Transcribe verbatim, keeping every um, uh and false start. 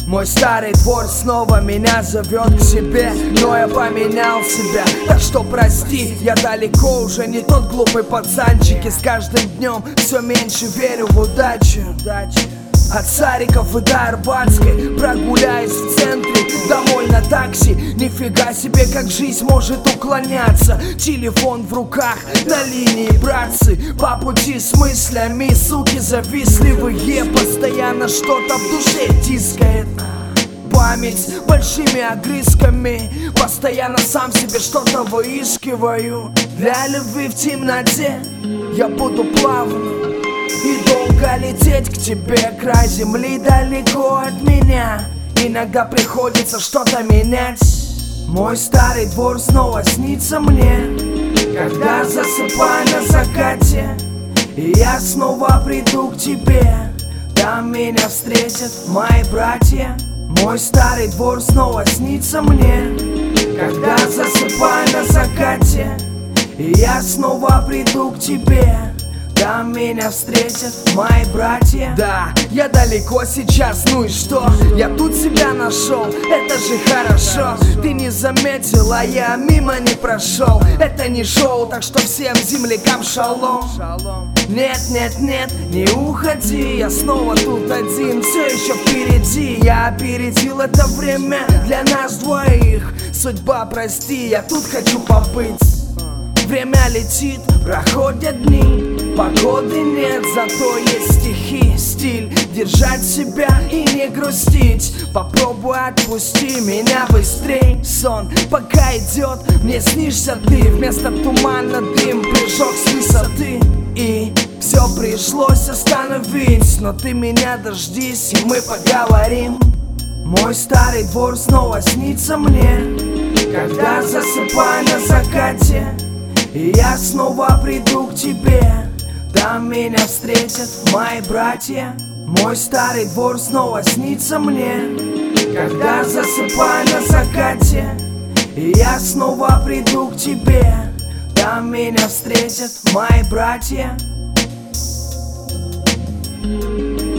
Мой старый двор снова меня зовет к себе, но я поменял себя, так что прости. Я далеко уже не тот глупый пацанчик, и с каждым днем все меньше верю в удачу. От Цариков и до Арбатской прогуляюсь в центре, домой на такси. Нифига себе, как жизнь может уклоняться. Телефон в руках, на линии братцы. По пути с мыслями, суки завистливые. Постоянно что-то в душе тискает. Память большими огрызками. Постоянно сам себе что-то выискиваю. Для любви в темноте я буду плавно и долго лететь к тебе. Край земли далеко от меня, иногда приходится что-то менять. Мой старый двор снова снится мне, когда засыпаю на закате. И я снова приду к тебе, там меня встретят мои братья. Мой старый двор снова снится мне, когда засыпаю на закате. И я снова приду к тебе, там меня встретят мои братья. Да, я далеко сейчас, ну и что? Я тут себя нашел, это же хорошо. Ты не заметила, я мимо не прошел. Это не шоу, так что всем землякам шалом. Нет, нет, нет, не уходи, я снова тут один, все еще впереди. Я опередил это время для нас двоих. Судьба, прости, я тут хочу побыть. Время летит, проходят дни, погоды нет, зато есть стихи, стиль. Держать себя и не грустить. Попробуй отпусти меня быстрей. Сон пока идет, мне снишься ты. Вместо тумана дым, прыжок с высоты. И все пришлось остановить, но ты меня дождись, и мы поговорим. Мой старый двор снова снится мне, когда засыпаю на закате. И я снова приду к тебе, там меня встретят мои братья. Мой старый двор снова снится мне, когда засыпаю на закате. И я снова приду к тебе, там меня встретят мои братья.